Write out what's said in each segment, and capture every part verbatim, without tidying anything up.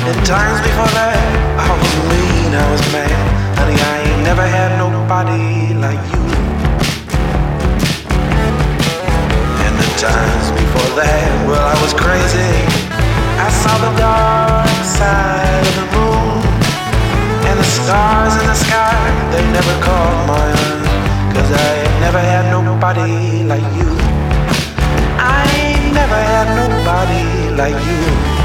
the times before that, I was mean, I was mad. Honey, I ain't never had nobody like you. And the times before that, well, I was crazy. I saw the dark side of the moon, and the stars in the sky, they never caught my eye. Cause I ain't never had nobody like you. I ain't never had nobody like you.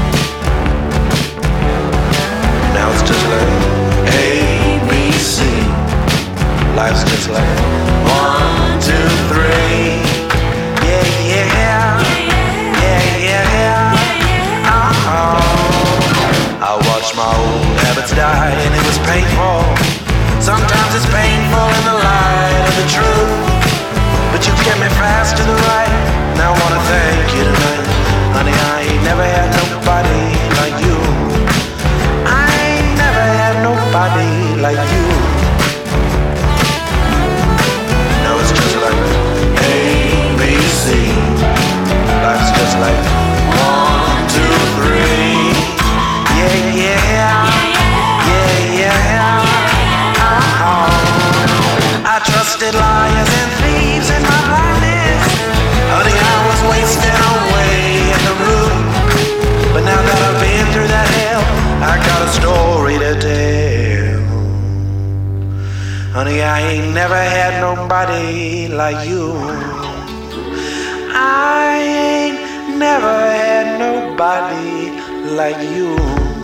Now it's just like A, B, C. Life's just like one, two, three. Yeah, yeah, yeah, yeah, yeah. Uh-oh. I watched my old habits die and it was painful. Sometimes it's painful in the light of the truth, but you get me fast to the right. Now I wanna thank you tonight. Honey, I ain't never had nobody like you. I ain't never had nobody like you. Now it's just like A, B, C. Life's just like one, two, three. Yeah, yeah, yeah, yeah. I trusted liars and thieves in my blindness. Honey, I was wasting away in the room. But now that I've been through that hell, I got a story to tell. Honey, I ain't never had nobody like you. I ain't never had nobody like you.